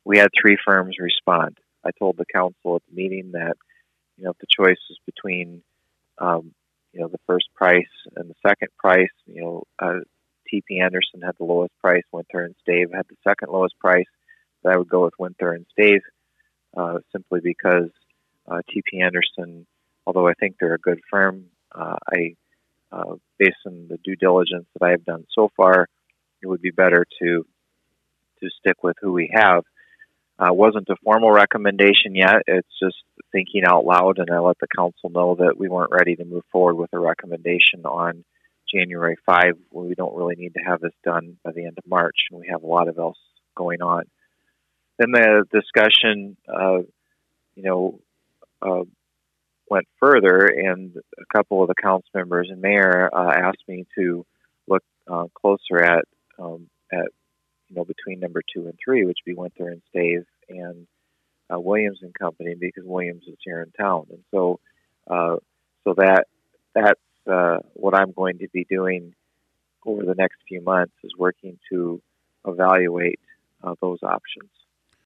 we had three firms respond. I told the council at the meeting that, if the choice is between, the first price and the second price, TP Anderson had the lowest price, Winter and Stave had the second lowest price, that I would go with Winter and Stave, simply because TP Anderson, although I think they're a good firm, based on the due diligence that I have done so far, it would be better to stick with who we have. Wasn't a formal recommendation yet. It's just thinking out loud, and I let the council know that we weren't ready to move forward with a recommendation on January 5. We don't really need to have this done by the end of March, and we have a lot of else going on. Then the discussion, went further, and a couple of the council members and mayor asked me to look closer at between number 2 and 3, which would be Winter and Stave and Williams and Company, because Williams is here in town, and so that's what I'm going to be doing over the next few months, is working to evaluate those options.